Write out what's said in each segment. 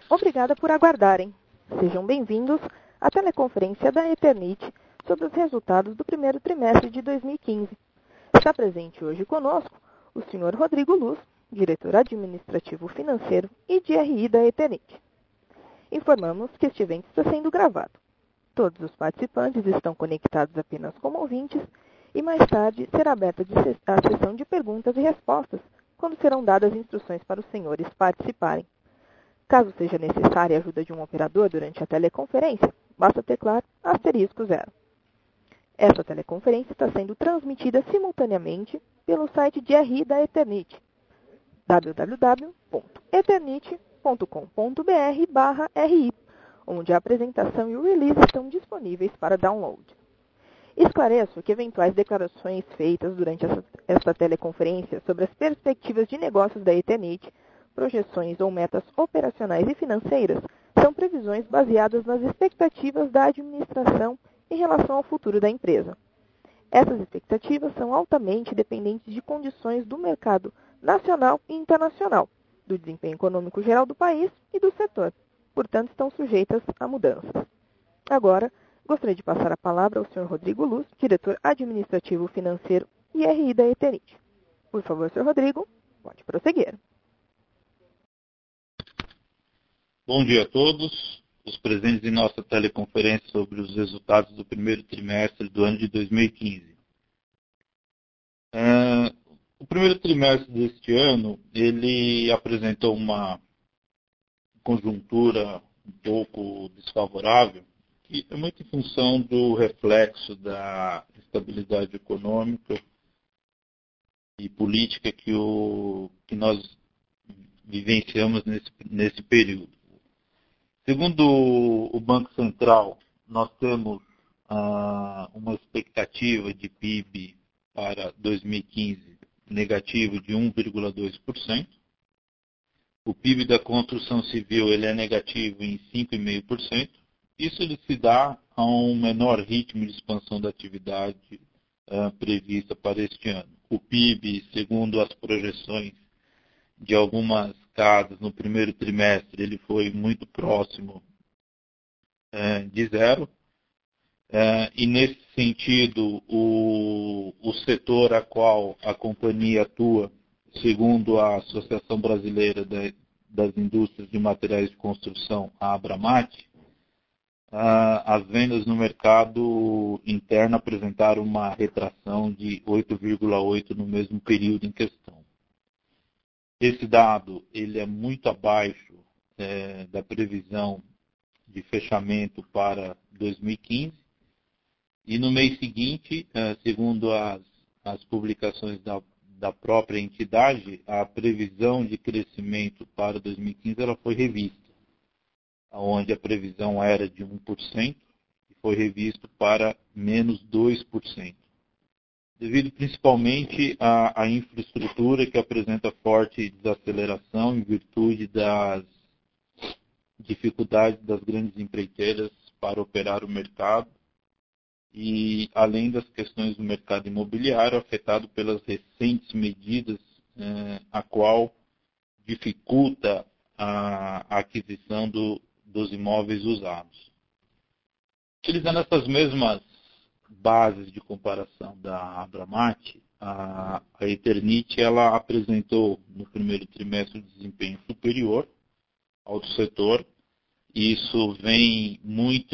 Obrigada por aguardarem. Sejam bem-vindos à teleconferência da Eternit sobre os resultados do primeiro trimestre de 2015. Está presente hoje conosco o Sr. Rodrigo Luz, diretor administrativo financeiro e de RI da Eternit. Informamos que este evento está sendo gravado. Todos os participantes estão conectados apenas como ouvintes e mais tarde será aberta a sessão de perguntas e respostas, quando serão dadas instruções para os senhores participarem. Caso seja necessária a ajuda de um operador durante a teleconferência, basta teclar *0. Essa teleconferência está sendo transmitida simultaneamente pelo site de RI da Eternit, www.eternit.com.br/ri, onde a apresentação e o release estão disponíveis para download. Esclareço que eventuais declarações feitas durante esta teleconferência sobre as perspectivas de negócios da Eternit, projeções ou metas operacionais e financeiras são previsões baseadas nas expectativas da administração em relação ao futuro da empresa. Essas expectativas são altamente dependentes de condições do mercado nacional e internacional, do desempenho econômico geral do país e do setor. Portanto, estão sujeitas a mudanças. Agora, gostaria de passar a palavra ao Sr. Rodrigo Luz, diretor administrativo financeiro e RI da Eternit. Por favor, Sr. Rodrigo, pode prosseguir. Bom dia a todos, os presentes em nossa teleconferência sobre os resultados do primeiro trimestre do ano de 2015. O primeiro trimestre deste ano, ele apresentou uma conjuntura um pouco desfavorável, que é muito em função do reflexo da estabilidade econômica e política que nós vivenciamos nesse período. Segundo o Banco Central, nós temos uma expectativa de PIB para 2015 negativo de 1,2%. O PIB da construção civil ele é negativo em 5,5%. Isso ele se dá a um menor ritmo de expansão da atividade prevista para este ano. O PIB, segundo as projeções de algumas casas no primeiro trimestre, ele foi muito próximo de zero. E nesse sentido, o setor a qual a companhia atua, segundo a Associação Brasileira das Indústrias de Materiais de Construção, a Abramat, as vendas no mercado interno apresentaram uma retração de 8,8% no mesmo período em questão. Esse dado ele é muito abaixo da previsão de fechamento para 2015. E no mês seguinte, segundo as publicações da própria entidade, a previsão de crescimento para 2015 ela foi revista, onde a previsão era de 1% e foi revisto para menos 2%. Devido principalmente à infraestrutura que apresenta forte desaceleração em virtude das dificuldades das grandes empreiteiras para operar o mercado e além das questões do mercado imobiliário afetado pelas recentes medidas a qual dificulta a aquisição dos imóveis usados. Utilizando essas mesmas bases de comparação da Abramat, a Eternit ela apresentou no primeiro trimestre um desempenho superior ao do setor. Isso vem muito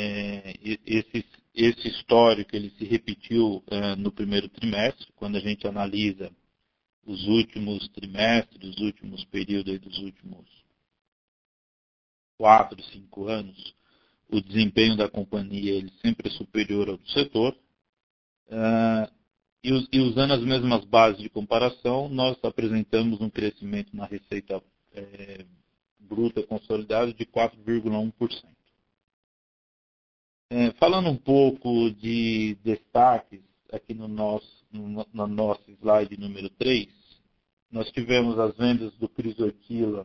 esse histórico ele se repetiu no primeiro trimestre, quando a gente analisa os últimos trimestres, os últimos períodos dos últimos 4, 5 anos. O desempenho da companhia ele sempre é superior ao do setor. E usando as mesmas bases de comparação, nós apresentamos um crescimento na receita bruta consolidada de 4,1%. Falando um pouco de destaques aqui no nosso slide número 3, nós tivemos as vendas do Chrysotila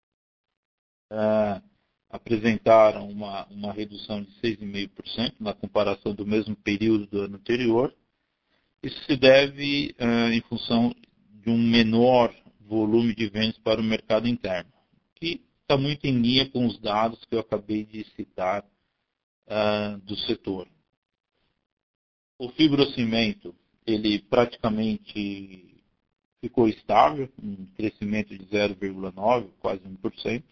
apresentaram uma redução de 6,5% na comparação do mesmo período do ano anterior. Isso se deve em função de um menor volume de vendas para o mercado interno, que está muito em linha com os dados que eu acabei de citar do setor. O fibrocimento, ele praticamente ficou estável, um crescimento de 0,9%, quase 1%.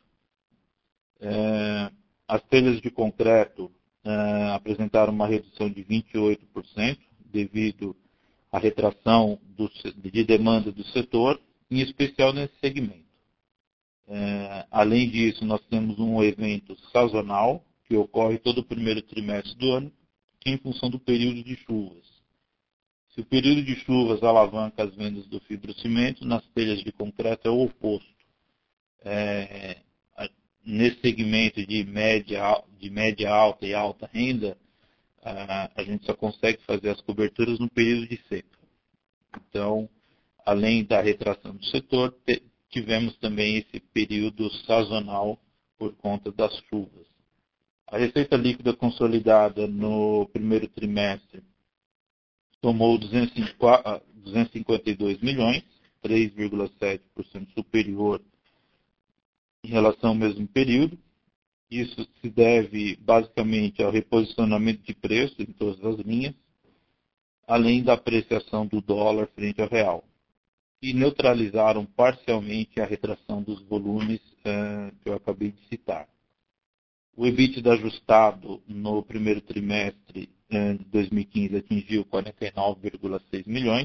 As telhas de concreto apresentaram uma redução de 28%, devido à retração de demanda do setor, em especial nesse segmento. Além disso, nós temos um evento sazonal, que ocorre todo o primeiro trimestre do ano, em função do período de chuvas. Se o período de chuvas alavanca as vendas do fibrocimento, nas telhas de concreto é o oposto. Nesse segmento de média alta e alta renda, a gente só consegue fazer as coberturas no período de seca. Então, além da retração do setor, tivemos também esse período sazonal por conta das chuvas. A receita líquida consolidada no primeiro trimestre somou 252 milhões, 3,7% superior em relação ao mesmo período. Isso se deve basicamente ao reposicionamento de preço em todas as linhas, além da apreciação do dólar frente ao real, e neutralizaram parcialmente a retração dos volumes que eu acabei de citar. O EBITDA ajustado no primeiro trimestre de 2015 atingiu 49,6 milhões,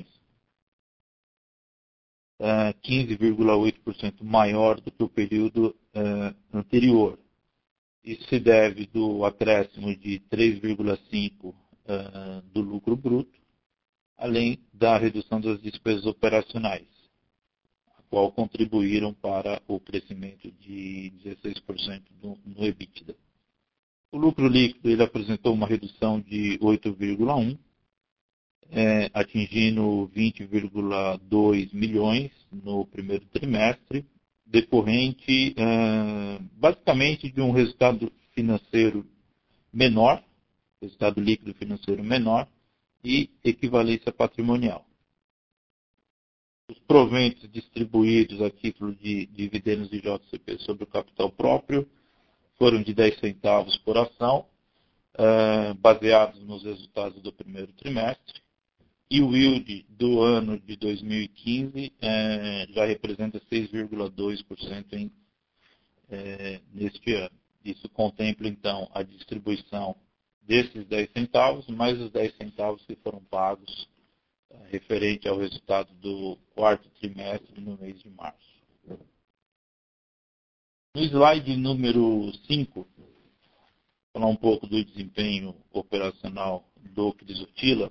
15,8% maior do que o período anterior. Isso se deve do acréscimo de 3,5% do lucro bruto, além da redução das despesas operacionais, a qual contribuíram para o crescimento de 16% no EBITDA. O lucro líquido ele apresentou uma redução de 8,1%, atingindo 20,2 milhões no primeiro trimestre, decorrente basicamente de um resultado financeiro menor, resultado líquido financeiro menor e equivalência patrimonial. Os proventos distribuídos a título de dividendos de JCP sobre o capital próprio foram de 10 centavos por ação, baseados nos resultados do primeiro trimestre. E o yield do ano de 2015 já representa 6,2% neste ano. Isso contempla, então, a distribuição desses 10 centavos, mais os 10 centavos que foram pagos referente ao resultado do quarto trimestre no mês de março. No slide número 5, falar um pouco do desempenho operacional do Crisotila.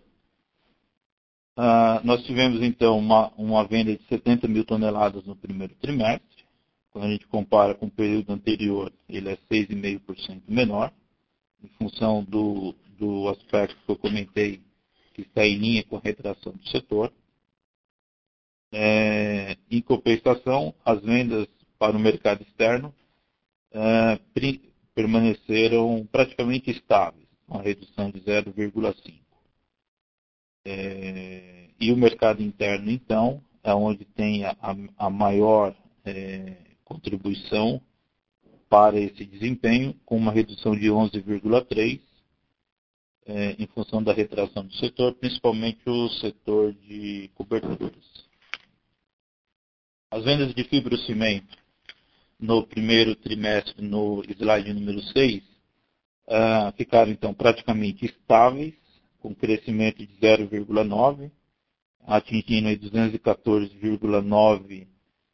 Nós tivemos, então, uma venda de 70 mil toneladas no primeiro trimestre. Quando a gente compara com o período anterior, ele é 6,5% menor, em função do aspecto que eu comentei, que está em linha com a retração do setor. Em compensação, as vendas para o mercado externo permaneceram praticamente estáveis, uma redução de 0,5%. E o mercado interno, então, é onde tem a maior contribuição para esse desempenho, com uma redução de 11,3%, em função da retração do setor, principalmente o setor de coberturas. As vendas de fibrocimento no primeiro trimestre, no slide número 6, ficaram, então, praticamente estáveis, com crescimento de 0,9%, atingindo 214,9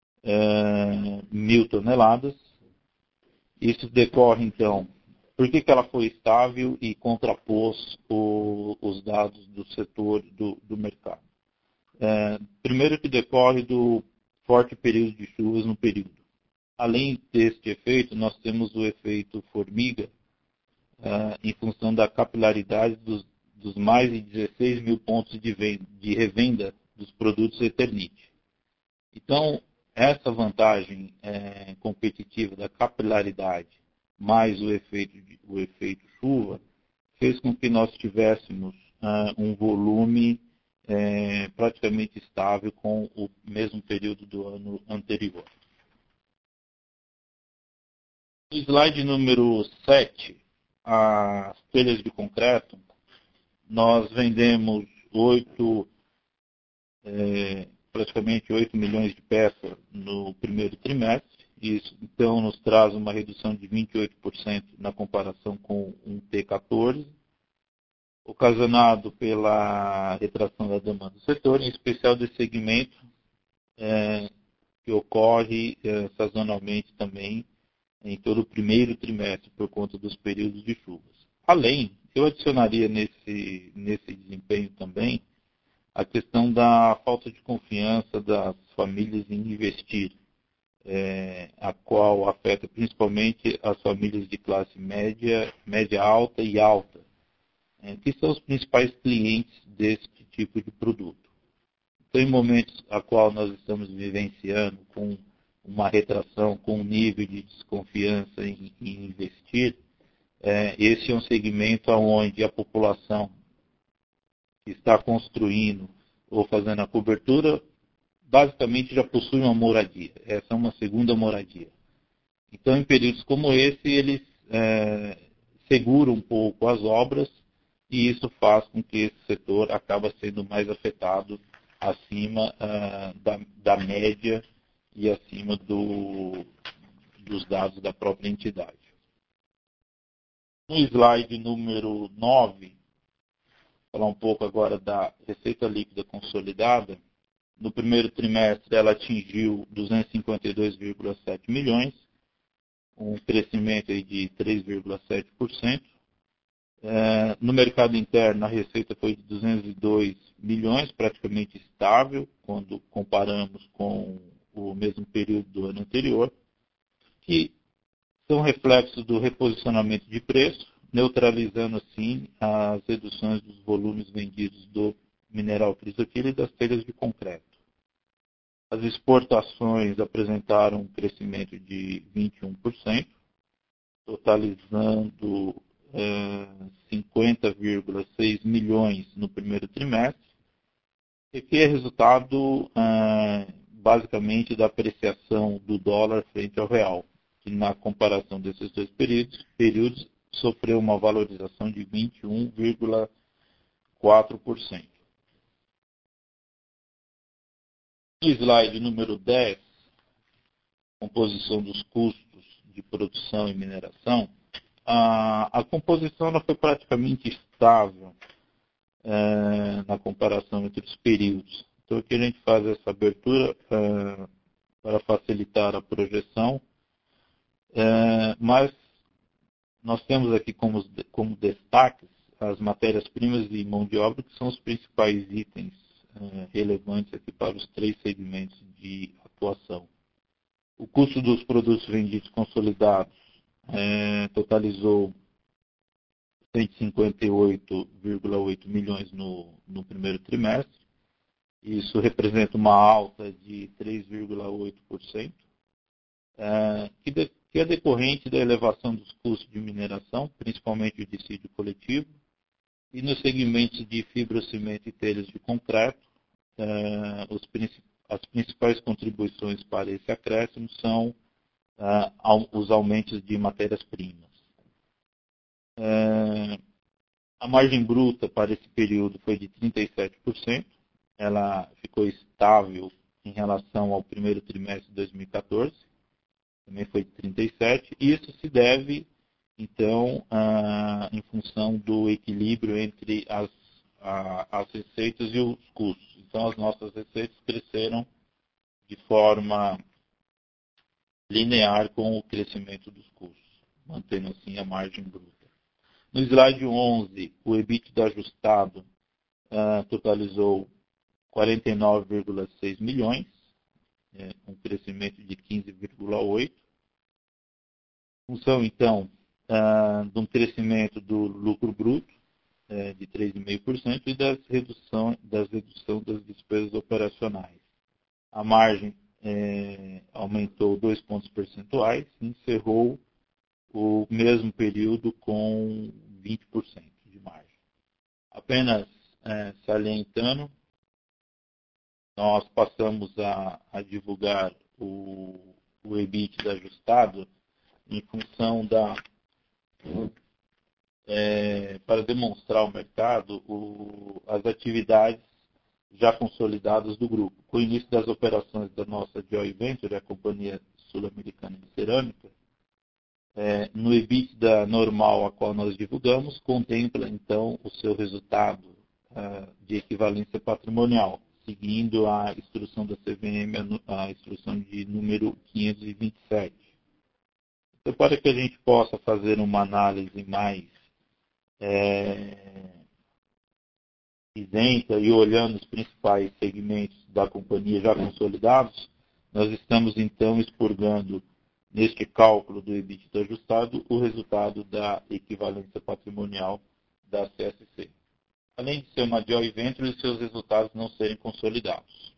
mil toneladas. Isso decorre, então, por que ela foi estável e contrapôs os dados do setor do mercado? Primeiro que decorre do forte período de chuvas no período. Além deste efeito, nós temos o efeito formiga, em função da capilaridade dos mais de 16 mil pontos de revenda dos produtos Eternit. Então, essa vantagem competitiva da capilaridade mais o efeito chuva fez com que nós tivéssemos um volume praticamente estável com o mesmo período do ano anterior. No slide número 7, as telhas de concreto, nós vendemos praticamente 8 milhões de peças no primeiro trimestre. Isso, então, nos traz uma redução de 28% na comparação com um T14, ocasionado pela retração da demanda do setor, em especial desse segmento, que ocorre sazonalmente também em todo o primeiro trimestre, por conta dos períodos de chuvas. Além, eu adicionaria nesse desempenho também a questão da falta de confiança das famílias em investir, a qual afeta principalmente as famílias de classe média, média alta e alta, que são os principais clientes desse tipo de produto. Então, em momentos a qual nós estamos vivenciando com uma retração, com um nível de desconfiança em investir, esse é um segmento onde a população que está construindo ou fazendo a cobertura, basicamente já possui uma moradia. Essa é uma segunda moradia. Então, em períodos como esse, eles seguram um pouco as obras e isso faz com que esse setor acabe sendo mais afetado acima da média e acima dos dados da própria entidade. No slide número 9, falar um pouco agora da receita líquida consolidada. No primeiro trimestre, ela atingiu 252,7 milhões, um crescimento aí de 3,7%. No mercado interno, a receita foi de 202 milhões, praticamente estável, quando comparamos com o mesmo período do ano anterior, que são reflexos do reposicionamento de preço, neutralizando, assim, as reduções dos volumes vendidos do mineral crisotilo e das telhas de concreto. As exportações apresentaram um crescimento de 21%, totalizando 50,6 milhões no primeiro trimestre, e que é resultado basicamente da apreciação do dólar frente ao real, que na comparação desses dois períodos sofreu uma valorização de 21,4%. No slide número 10, composição dos custos de produção e mineração, a composição ela foi praticamente estável na comparação entre os períodos. Então, aqui a gente faz essa abertura para facilitar a projeção, mas nós temos aqui como destaques as matérias-primas e mão de obra, que são os principais itens relevantes aqui para os três segmentos de atuação. O custo dos produtos vendidos consolidados totalizou 158,8 milhões no primeiro trimestre. Isso representa uma alta de 3,8%, que é decorrente da elevação dos custos de mineração, principalmente o dissídio coletivo, e nos segmentos de fibrocimento e telhas de concreto, as principais contribuições para esse acréscimo são os aumentos de matérias-primas. A margem bruta para esse período foi de 37%, ela ficou estável em relação ao primeiro trimestre de 2014, também foi de 37%, e isso se deve, então, em função do equilíbrio entre as receitas e os custos. Então, as nossas receitas cresceram de forma linear com o crescimento dos custos, mantendo assim a margem bruta. No slide 11, o EBITDA ajustado totalizou 49,6 milhões, um crescimento de 15,8%. Função, então, de um crescimento do lucro bruto de 3,5% e da redução das despesas operacionais. A margem aumentou 2 pontos percentuais e encerrou o mesmo período com 20% de margem. Apenas salientando, nós passamos a divulgar o EBITDA ajustado em função para demonstrar ao mercado as atividades já consolidadas do grupo. Com o início das operações da nossa Joint Venture, a Companhia Sul-Americana de Cerâmica, no EBITDA normal a qual nós divulgamos, contempla então o seu resultado de equivalência patrimonial, seguindo a instrução da CVM, a instrução de número 527. Então, para que a gente possa fazer uma análise mais isenta e olhando os principais segmentos da companhia já consolidados, nós estamos então expurgando neste cálculo do EBITDA ajustado o resultado da equivalência patrimonial da CSC. Além de ser uma joint venture e seus resultados não serem consolidados.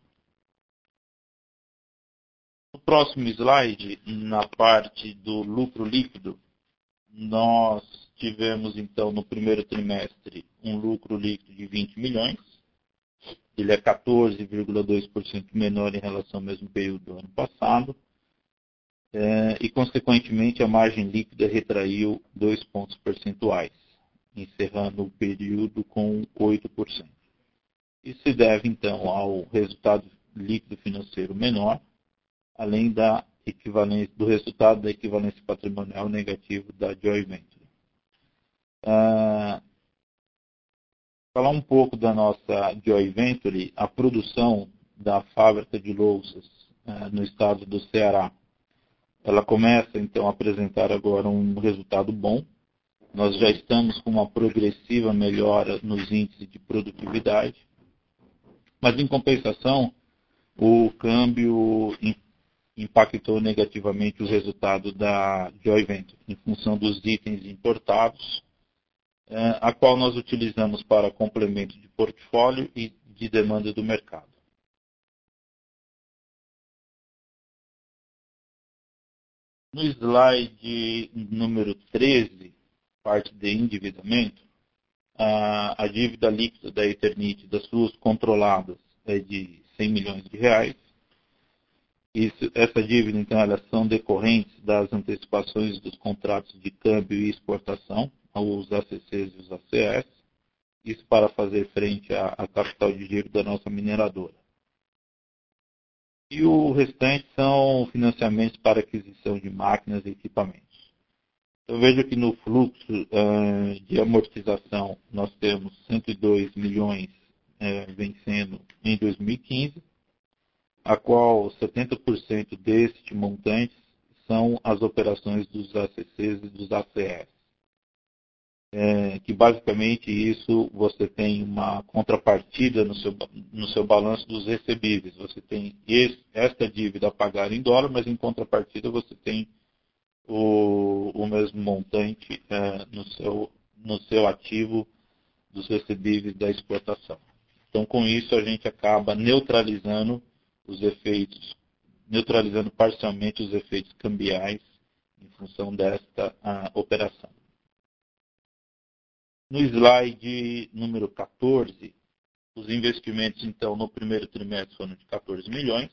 No próximo slide, na parte do lucro líquido, nós tivemos, então, no primeiro trimestre, um lucro líquido de 20 milhões. Ele é 14,2% menor em relação ao mesmo período do ano passado. E, consequentemente, a margem líquida retraiu 2 pontos percentuais, encerrando o período com 8%. Isso se deve, então, ao resultado líquido financeiro menor, além do resultado da equivalência patrimonial negativo da joint venture. Falar um pouco da nossa joint venture, a produção da fábrica de louças no estado do Ceará. Ela começa, então, a apresentar agora um resultado bom. Nós já estamos com uma progressiva melhora nos índices de produtividade, mas, em compensação, o câmbio impactou negativamente o resultado da joint venture, em função dos itens importados, a qual nós utilizamos para complemento de portfólio e de demanda do mercado. No slide número 13, parte de endividamento, a dívida líquida da Eternit das suas controladas é de 100 milhões de reais. Essa dívida, então, elas são decorrentes das antecipações dos contratos de câmbio e exportação, os ACCs e os ACS, isso para fazer frente à capital de giro da nossa mineradora. E o restante são financiamentos para aquisição de máquinas e equipamentos. Eu vejo que no fluxo de amortização nós temos 102 milhões vencendo em 2015, a qual 70% deste montante são as operações dos ACCs e dos ACS. Que basicamente isso você tem uma contrapartida no seu balanço dos recebíveis. Você tem esta dívida a pagar em dólar, mas em contrapartida você tem o mesmo montante no seu ativo dos recebíveis da exportação. Então, com isso, a gente acaba neutralizando parcialmente os efeitos cambiais em função desta operação. No slide número 14, os investimentos, então, no primeiro trimestre foram de 14 milhões.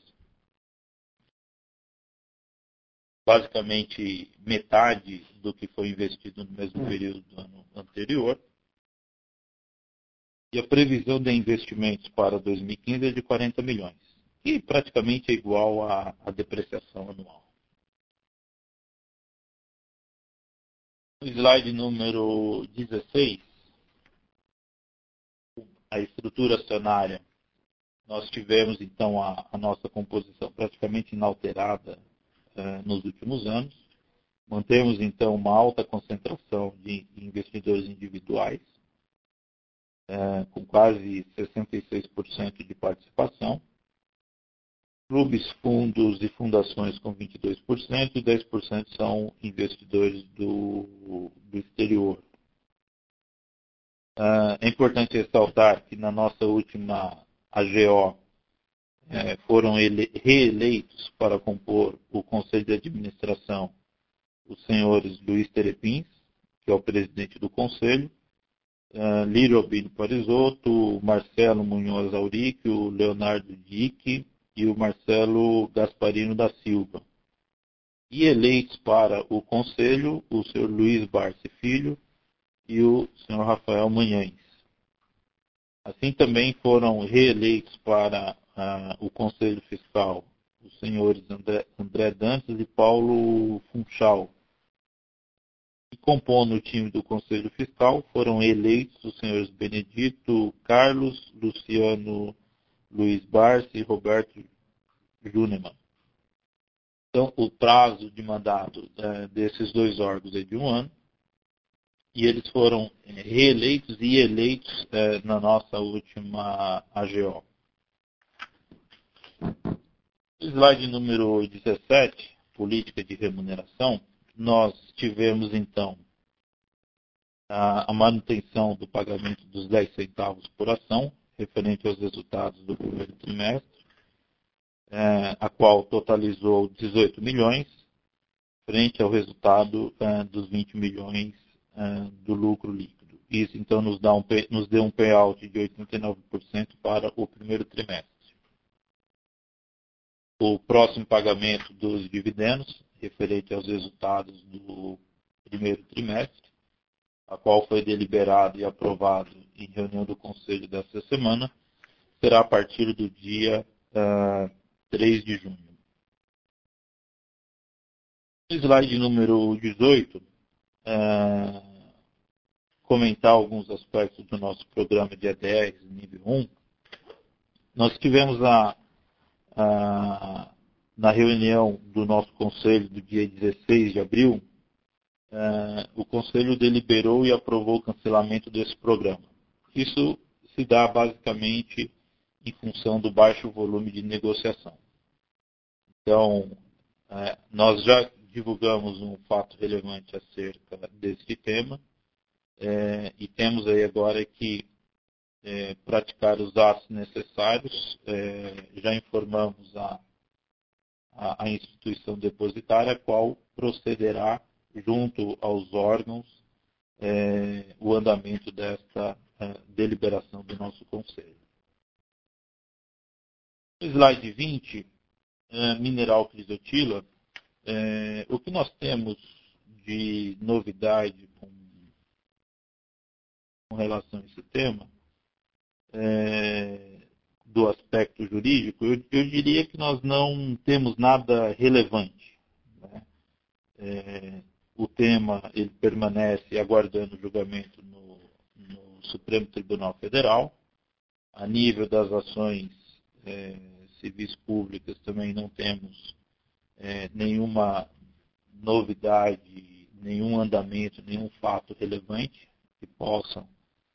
Basicamente, metade do que foi investido no mesmo período do ano anterior. E a previsão de investimentos para 2015 é de 40 milhões, que praticamente é igual à depreciação anual. No slide número 16, a estrutura acionária, nós tivemos então a nossa composição praticamente inalterada nos últimos anos. Mantemos então uma alta concentração de investidores individuais, com quase 66% de participação. Clubes, fundos e fundações com 22% e 10% são investidores do exterior. É importante ressaltar que na nossa última AGO foram reeleitos para compor o Conselho de Administração os senhores Luiz Terepins, que é o presidente do Conselho, Lírio Albino Parisotto, Marcelo Munhoz Auric, o Leonardo Dick e o Marcelo Gasparino da Silva. e eleitos para o Conselho o Sr. Luiz Barsi Filho e o Sr. Rafael Manhães. Assim também foram reeleitos para o Conselho Fiscal os senhores André Dantas e Paulo Funchal. E compondo o time do Conselho Fiscal foram eleitos os senhores Benedito Carlos, Luciano Luiz Barsi e Roberto Junemann. Então, o prazo de mandato desses dois órgãos é de 1 ano, e eles foram reeleitos e eleitos na nossa última AGO. Slide número 17, política de remuneração, nós tivemos então a manutenção do pagamento dos 10 centavos por ação, referente aos resultados do primeiro trimestre, a qual totalizou 18 milhões, frente ao resultado dos 20 milhões do lucro líquido. Isso, então, nos deu um payout de 89% para o primeiro trimestre. O próximo pagamento dos dividendos, referente aos resultados do primeiro trimestre, a qual foi deliberado e aprovado em reunião do Conselho desta semana, será a partir do dia 3 de junho. Slide número 18, comentar alguns aspectos do nosso programa de ADRs nível 1. Nós tivemos na reunião do nosso Conselho do dia 16 de abril, o Conselho deliberou e aprovou o cancelamento desse programa. Isso se dá basicamente em função do baixo volume de negociação. Então, nós já divulgamos um fato relevante acerca deste tema e temos aí agora que praticar os atos necessários. Já informamos a instituição depositária, a qual procederá junto aos órgãos o andamento desta deliberação do nosso Conselho. No slide 20, mineral crisotila, o que nós temos de novidade com relação a esse tema, do aspecto jurídico, eu diria que nós não temos nada relevante, né? O tema ele permanece aguardando julgamento no Supremo Tribunal Federal. A nível das ações civis públicas também não temos nenhuma novidade, nenhum andamento, nenhum fato relevante que possam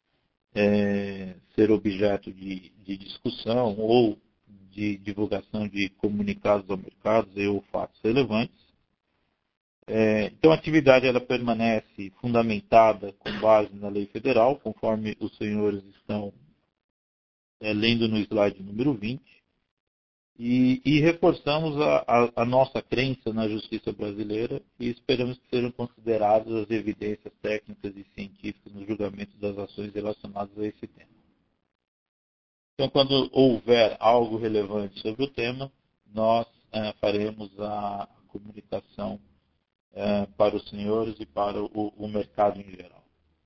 ser objeto de discussão ou de divulgação de comunicados ao mercado ou fatos relevantes. Então, a atividade ela permanece fundamentada com base na lei federal, conforme os senhores estão lendo no slide número 20, e reforçamos a nossa crença na justiça brasileira e esperamos que sejam consideradas as evidências técnicas e científicas no julgamento das ações relacionadas a esse tema. Então, quando houver algo relevante sobre o tema, nós faremos a comunicação para os senhores e para o mercado em geral.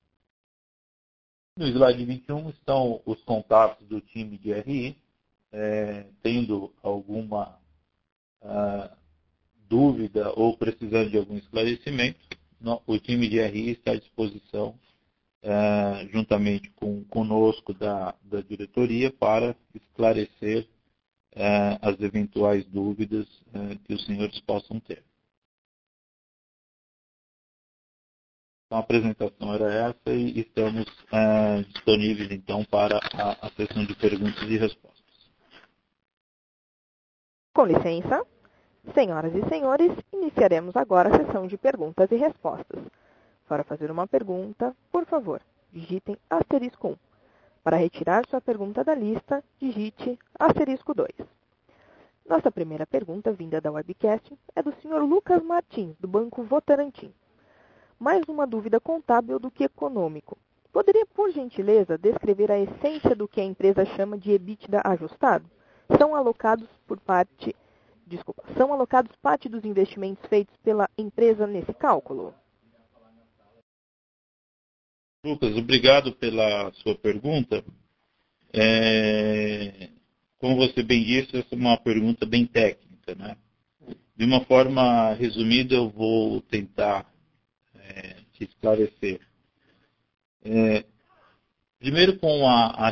No slide 21 estão os contatos do time de RI. Tendo alguma dúvida ou precisando de algum esclarecimento, o time de RI está à disposição, juntamente conosco da diretoria, para esclarecer as eventuais dúvidas que os senhores possam ter. Então, a apresentação era essa e estamos disponíveis, então, para a sessão de perguntas e respostas. Com licença, senhoras e senhores, iniciaremos agora a sessão de perguntas e respostas. Para fazer uma pergunta, por favor, digitem *1. Para retirar sua pergunta da lista, digite *2. Nossa primeira pergunta, vinda da webcast, é do Sr. Lucas Martins, do Banco Votorantim. Mais uma dúvida contábil do que econômico. Poderia, por gentileza, descrever a essência do que a empresa chama de EBITDA ajustado? São alocados por parte são alocados parte dos investimentos feitos pela empresa nesse cálculo? Lucas, obrigado pela sua pergunta. Como você bem disse, essa é uma pergunta bem técnica, né? De uma forma resumida, eu vou tentar te esclarecer. Primeiro, com a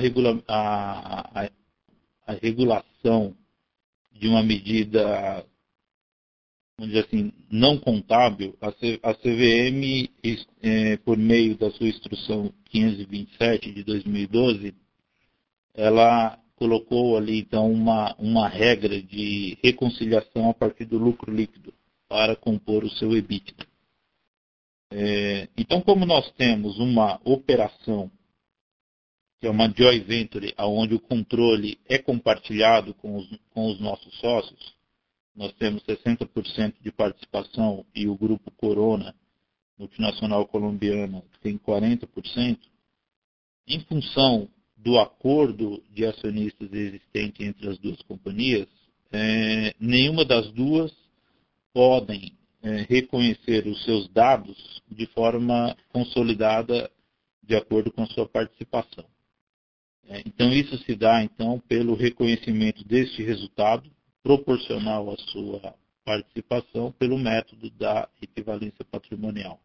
regulação de uma medida, vamos dizer assim, não contábil, a CVM, por meio da sua instrução 527 de 2012, ela colocou ali, então, uma regra de reconciliação a partir do lucro líquido para compor o seu EBITDA. Então, como nós temos uma operação, que é uma joint venture, onde o controle é compartilhado com os nossos sócios, nós temos 60% de participação e o Grupo Corona, multinacional colombiana, tem 40%, em função do acordo de acionistas existente entre as duas companhias, nenhuma das duas podem reconhecer os seus dados de forma consolidada de acordo com a sua participação. Então, isso se dá, então, pelo reconhecimento deste resultado proporcional à sua participação pelo método da equivalência patrimonial.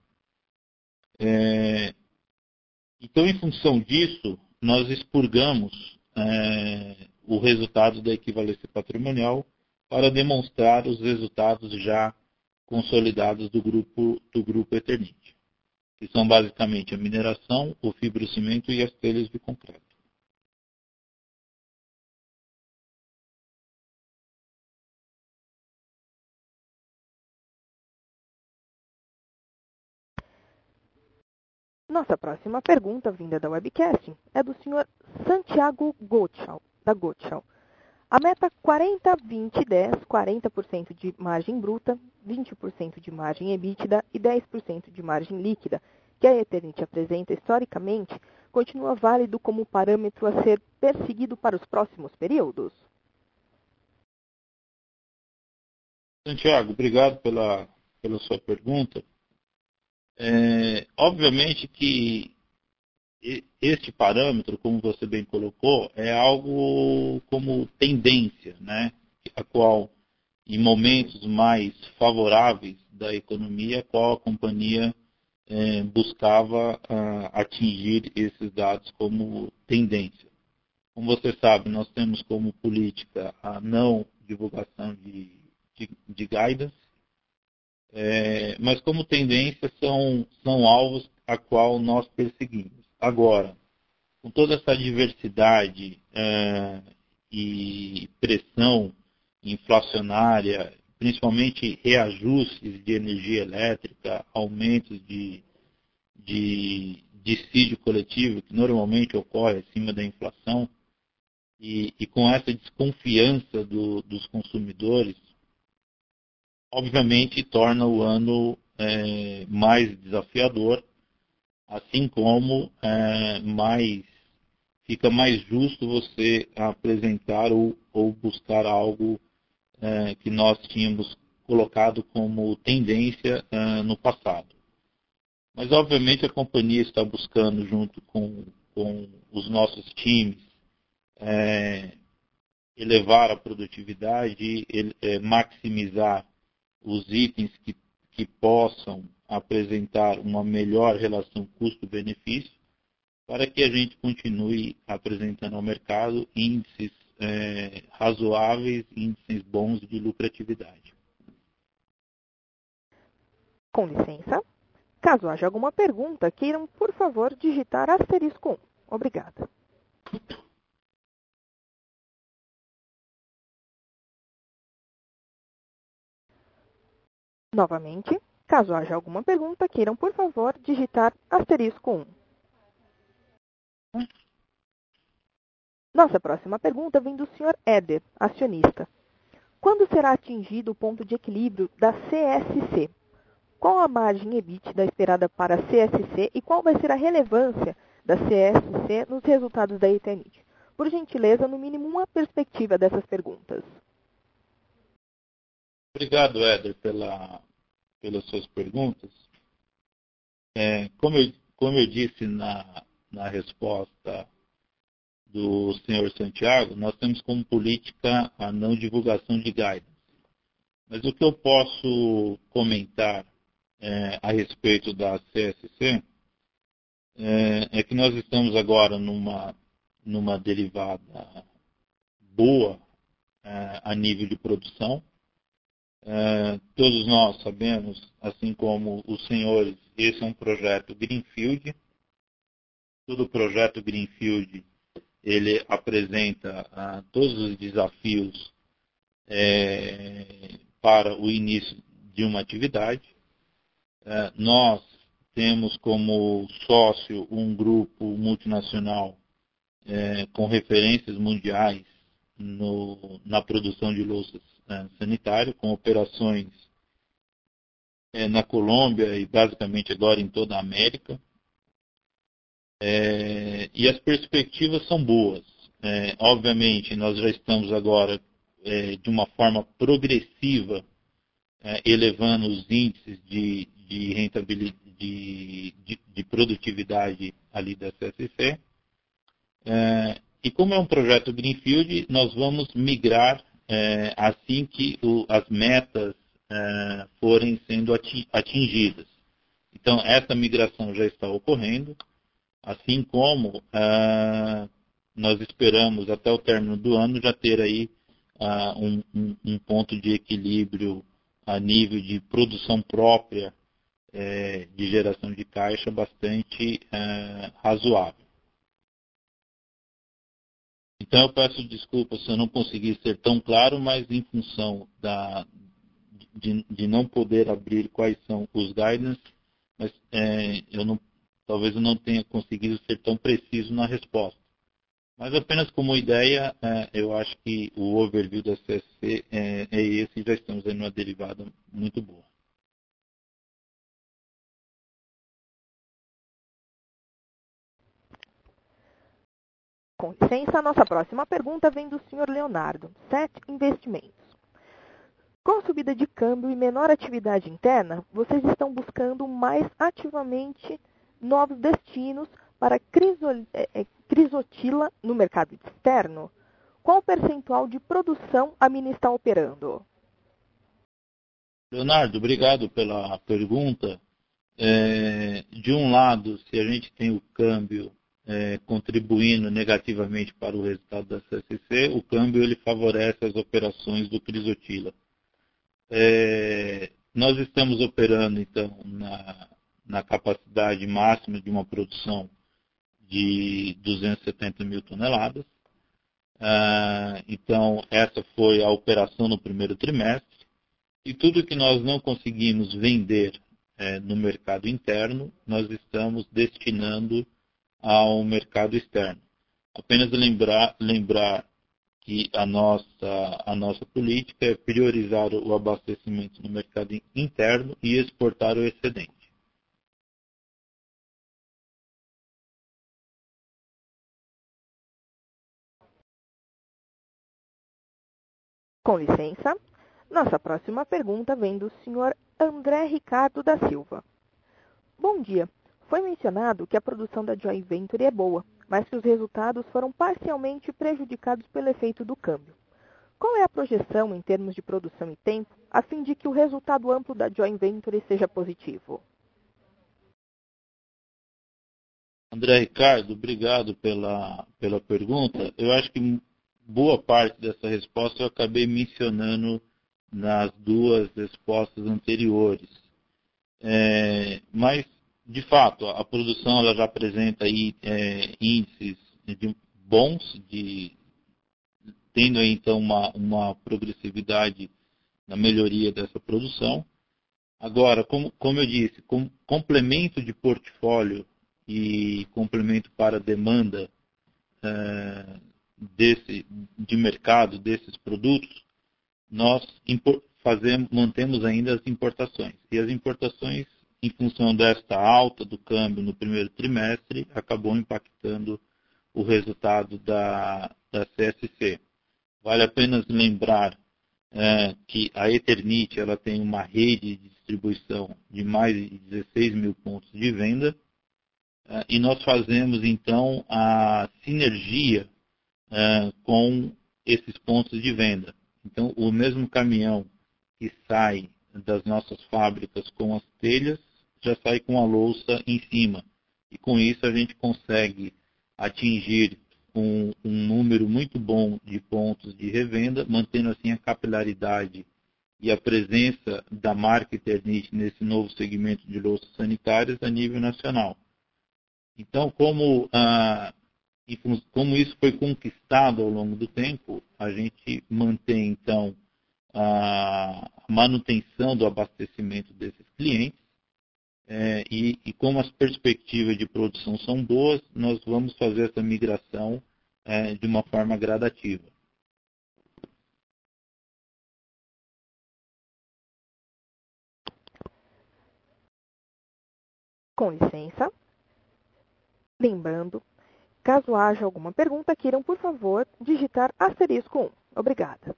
Então, em função disso, nós expurgamos o resultado da equivalência patrimonial para demonstrar os resultados já consolidados do grupo Eternit, que são basicamente a mineração, o fibrocimento e as telhas de concreto. Nossa próxima pergunta, vinda da webcast, é do Sr. Santiago Gottschall, da Gottschall. A meta 40-20-10, 40% de margem bruta, 20% de margem EBITDA e 10% de margem líquida, que a Eternit apresenta historicamente, continua válido como parâmetro a ser perseguido para os próximos períodos? Santiago, obrigado pela sua pergunta. Obviamente que este parâmetro, como você bem colocou, é algo como tendência, né? A qual, em momentos mais favoráveis da economia, a qual a companhia buscava atingir esses dados como tendência. Como você sabe, nós temos como política a não divulgação de guidance, mas como tendência são alvos a qual nós perseguimos. Agora, com toda essa diversidade e pressão inflacionária, principalmente reajustes de energia elétrica, aumentos de dissídio coletivo, que normalmente ocorre acima da inflação, e com essa desconfiança dos consumidores, obviamente torna o ano mais desafiador, assim como fica mais justo você apresentar ou buscar algo que nós tínhamos colocado como tendência no passado. Mas, obviamente, a companhia está buscando, junto com os nossos times, elevar a produtividade, maximizar os itens que possam apresentar uma melhor relação custo-benefício, para que a gente continue apresentando ao mercado índices razoáveis, índices bons de lucratividade. Com licença. Caso haja alguma pergunta, queiram, por favor, digitar asterisco 1. Obrigada. Novamente, caso haja alguma pergunta, queiram, por favor, digitar asterisco 1. Nossa próxima pergunta vem do Sr. Éder, acionista. Quando será atingido o ponto de equilíbrio da CSC? Qual a margem EBITDA esperada para a CSC e qual vai ser a relevância da CSC nos resultados da Eternit? Por gentileza, no mínimo uma perspectiva dessas perguntas. Obrigado, Éder, pelas suas perguntas. Como eu disse na resposta do senhor Santiago, nós temos como política a não divulgação de guidance. Mas o que eu posso comentar a respeito da CSC é que nós estamos agora numa derivada boa a nível de produção. Todos nós sabemos, assim como os senhores, esse é um projeto Greenfield. Todo projeto Greenfield ele apresenta todos os desafios para o início de uma atividade. Nós temos como sócio um grupo multinacional com referências mundiais na produção de louças sanitárias, com operações na Colômbia e basicamente agora em toda a América. E as perspectivas são boas. Obviamente, nós já estamos agora de uma forma progressiva elevando os índices de rentabilidade, de produtividade ali da CSC. E como é um projeto Greenfield, nós vamos migrar assim que as metas forem sendo atingidas. Então, essa migração já está ocorrendo, assim como nós esperamos até o término do ano já ter aí um ponto de equilíbrio a nível de produção própria de geração de caixa bastante razoável. Então eu peço desculpas se eu não consegui ser tão claro, mas em função de não poder abrir quais são os guidance, mas talvez eu não tenha conseguido ser tão preciso na resposta. Mas apenas como ideia, eu acho que o overview da CSC é esse e já estamos aí numa derivada muito boa. Com licença, a nossa próxima pergunta vem do Sr. Leonardo, SET Investimentos. Com a subida de câmbio e menor atividade interna, vocês estão buscando mais ativamente novos destinos para crisotila no mercado externo? Qual o percentual de produção a mina está operando? Leonardo, obrigado pela pergunta. De um lado, se a gente tem o câmbio contribuindo negativamente para o resultado da CSC, o câmbio ele favorece as operações do crisotila. Nós estamos operando, então, na capacidade máxima de uma produção de 270 mil toneladas. Então, essa foi a operação no primeiro trimestre. E tudo que nós não conseguimos vender no mercado interno, nós estamos destinando ao mercado externo. Apenas lembrar que a nossa política é priorizar o abastecimento no mercado interno e exportar o excedente. Com licença, nossa próxima pergunta vem do Sr. André Ricardo da Silva. Bom dia. Foi mencionado que a produção da Joint Venture é boa, mas que os resultados foram parcialmente prejudicados pelo efeito do câmbio. Qual é a projeção em termos de produção e tempo, a fim de que o resultado amplo da Joint Venture seja positivo? André Ricardo, obrigado pela pergunta. Eu acho que boa parte dessa resposta eu acabei mencionando nas duas respostas anteriores. Mas, de fato, a produção ela já apresenta aí, índices bons, tendo aí, então uma progressividade na melhoria dessa produção. Agora, como eu disse, com complemento de portfólio e complemento para a demanda de mercado desses produtos, nós mantemos ainda as importações. E as importações, em função desta alta do câmbio no primeiro trimestre, acabou impactando o resultado da CSC. Vale apenas lembrar que a Eternit ela tem uma rede de distribuição de mais de 16 mil pontos de venda, e nós fazemos então a sinergia com esses pontos de venda. Então, o mesmo caminhão que sai das nossas fábricas com as telhas, já sai com a louça em cima. E com isso a gente consegue atingir um número muito bom de pontos de revenda, mantendo assim a capilaridade e a presença da marca Eternit nesse novo segmento de louças sanitárias a nível nacional. Então, como isso foi conquistado ao longo do tempo, a gente mantém, então, a manutenção do abastecimento desses clientes, e como as perspectivas de produção são boas, nós vamos fazer essa migração de uma forma gradativa. Com licença. Lembrando, caso haja alguma pergunta, queiram, por favor, digitar *1. Obrigada.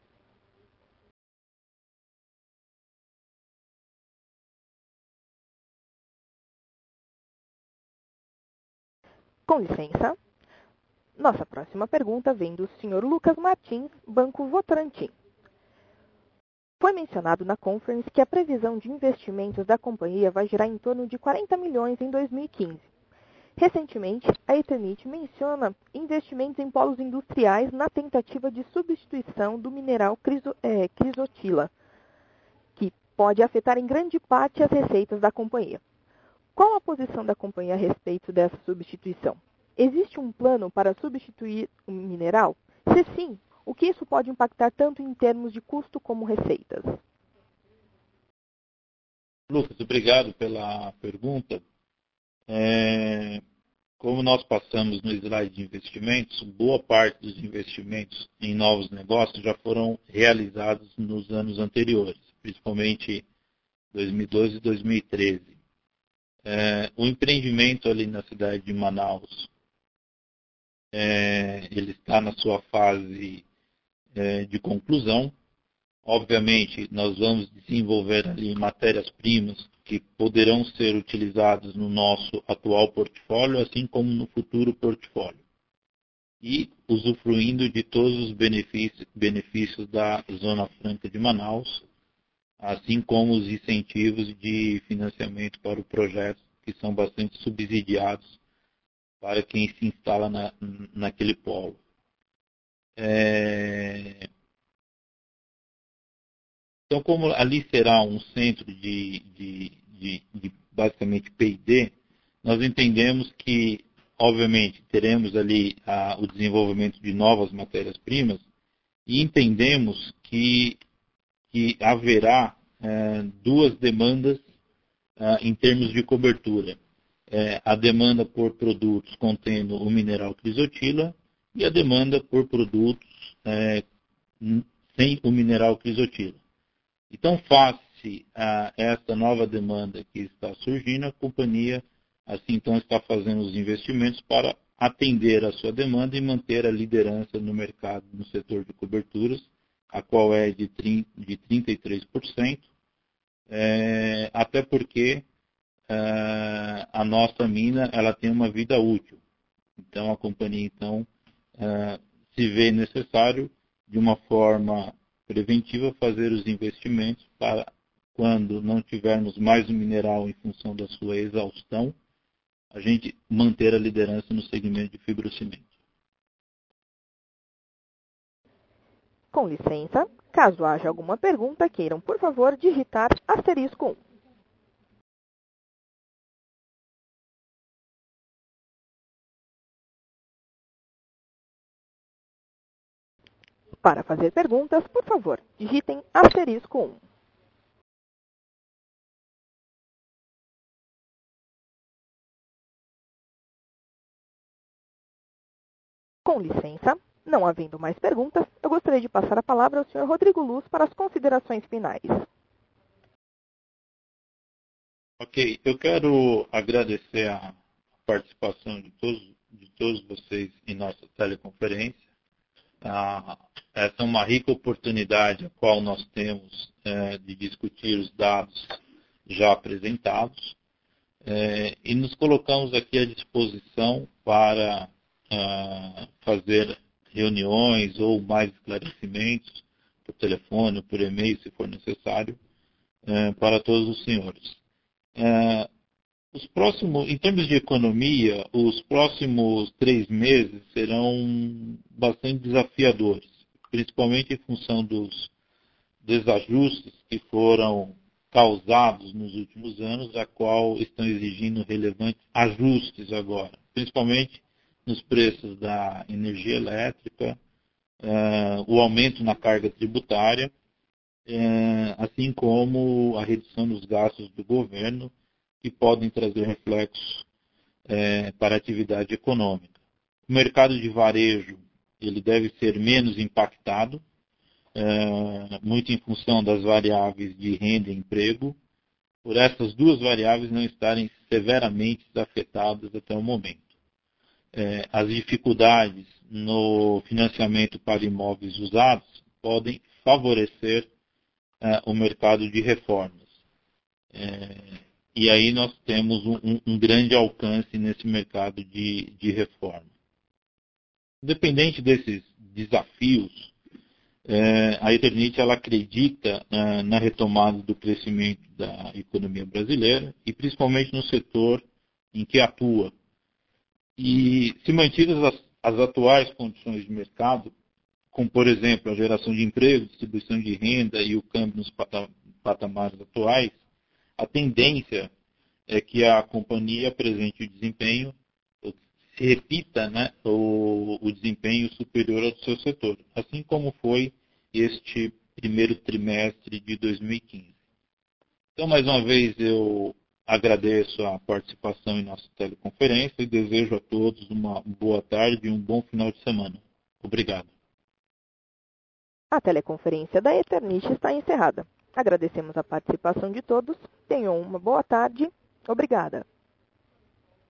Com licença. Nossa próxima pergunta vem do Sr. Lucas Martins, Banco Votorantim. Foi mencionado na conference que a previsão de investimentos da companhia vai girar em torno de 40 milhões em 2015. Recentemente, a Eternit menciona investimentos em polos industriais na tentativa de substituição do mineral crisotila, que pode afetar em grande parte as receitas da companhia. Qual a posição da companhia a respeito dessa substituição? Existe um plano para substituir o mineral? Se sim, o que isso pode impactar tanto em termos de custo como receitas? Lucas, obrigado pela pergunta. Como nós passamos no slide de investimentos, boa parte dos investimentos em novos negócios já foram realizados nos anos anteriores, principalmente 2012 e 2013. O empreendimento ali na cidade de Manaus, ele está na sua fase de conclusão. Obviamente, nós vamos desenvolver ali matérias-primas que poderão ser utilizadas no nosso atual portfólio, assim como no futuro portfólio. E usufruindo de todos os benefícios da Zona Franca de Manaus, assim como os incentivos de financiamento para o projeto, que são bastante subsidiados para quem se instala naquele polo. Então, como ali será um centro de basicamente P&D, nós entendemos que, obviamente, teremos ali o desenvolvimento de novas matérias-primas e entendemos que haverá duas demandas em termos de cobertura. A demanda por produtos contendo o mineral crisotila e a demanda por produtos sem o mineral crisotila. Então, face a essa nova demanda que está surgindo, a companhia, assim, então, está fazendo os investimentos para atender a sua demanda e manter a liderança no mercado, no setor de coberturas, a qual é de 33%, até porque a nossa mina ela tem uma vida útil. Então, a companhia, então, se vê necessário, de uma forma preventiva, fazer os investimentos para, quando não tivermos mais o mineral em função da sua exaustão, a gente manter a liderança no segmento de fibrocimento. Com licença, caso haja alguma pergunta, queiram, por favor, digitar *1. Para fazer perguntas, por favor, digitem *1. Com licença, não havendo mais perguntas, eu gostaria de passar a palavra ao Sr. Rodrigo Luz para as considerações finais. Ok, eu quero agradecer a participação de todos vocês em nossa teleconferência. Essa é uma rica oportunidade a qual nós temos de discutir os dados já apresentados e nos colocamos aqui à disposição para fazer reuniões ou mais esclarecimentos por telefone ou por e-mail, se for necessário, para todos os senhores. Em termos de economia, os próximos 3 meses serão bastante desafiadores, principalmente em função dos desajustes que foram causados nos últimos anos, a qual estão exigindo relevantes ajustes agora, principalmente nos preços da energia elétrica, o aumento na carga tributária, assim como a redução dos gastos do governo, que podem trazer reflexos para a atividade econômica. O mercado de varejo ele deve ser menos impactado, muito em função das variáveis de renda e emprego, por essas duas variáveis não estarem severamente afetadas até o momento. As dificuldades no financiamento para imóveis usados podem favorecer o mercado de reformas. E aí nós temos um grande alcance nesse mercado de reforma. Independente desses desafios, a Eternit ela acredita na retomada do crescimento da economia brasileira e principalmente no setor em que atua. E se mantidas as atuais condições de mercado, como por exemplo a geração de emprego, distribuição de renda e o câmbio nos patamares atuais, a tendência é que a companhia apresente o desempenho, se repita o desempenho superior ao do seu setor, assim como foi este primeiro trimestre de 2015. Então, mais uma vez, eu agradeço a participação em nossa teleconferência e desejo a todos uma boa tarde e um bom final de semana. Obrigado. A teleconferência da Eternit está encerrada. Agradecemos a participação de todos. Tenham uma boa tarde. Obrigada.